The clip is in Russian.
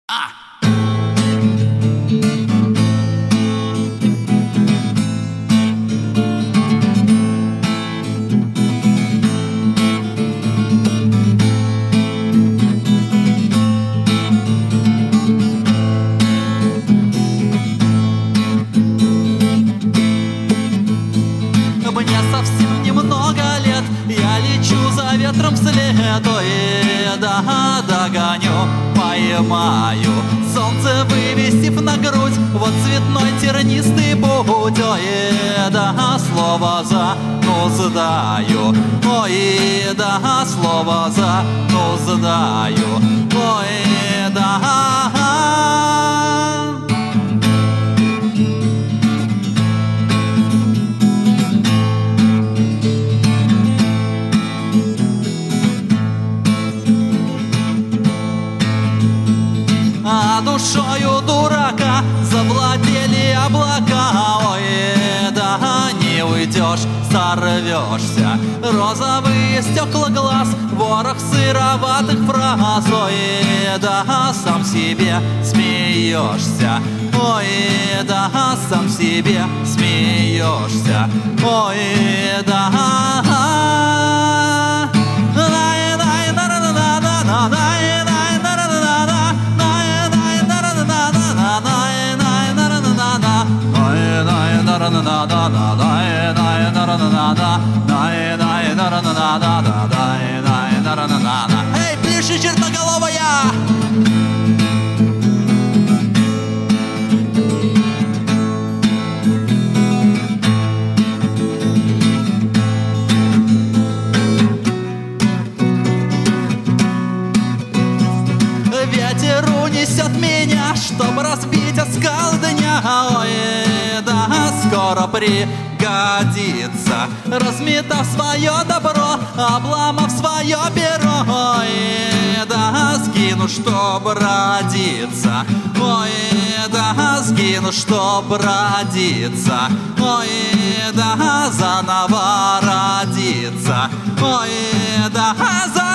Мне совсем немного лет, я лечу за ветром вслед, да, догоню, поймаю солнце, вывесив на грудь вот цветной тернистый путь. Да, слово зануздаю, да, слово зануздаю, да. А душою дурака завладели облака. Да, не уйдешь, сорвешься. Розовые стекла глаз, ворох сыроватых фраз. Да, сам себе смеешься. Да, сам себе смеешься. Да. Эй, пляши, черноголовая! Ветер унесет меня, чтоб разбить о скал дня. Да, скоро пригодится, разметав свое добро, обломав свое перо. Да, сгину, чтоб родиться. Да, сгину, чтоб родиться. Да, заново родиться. Да, заново.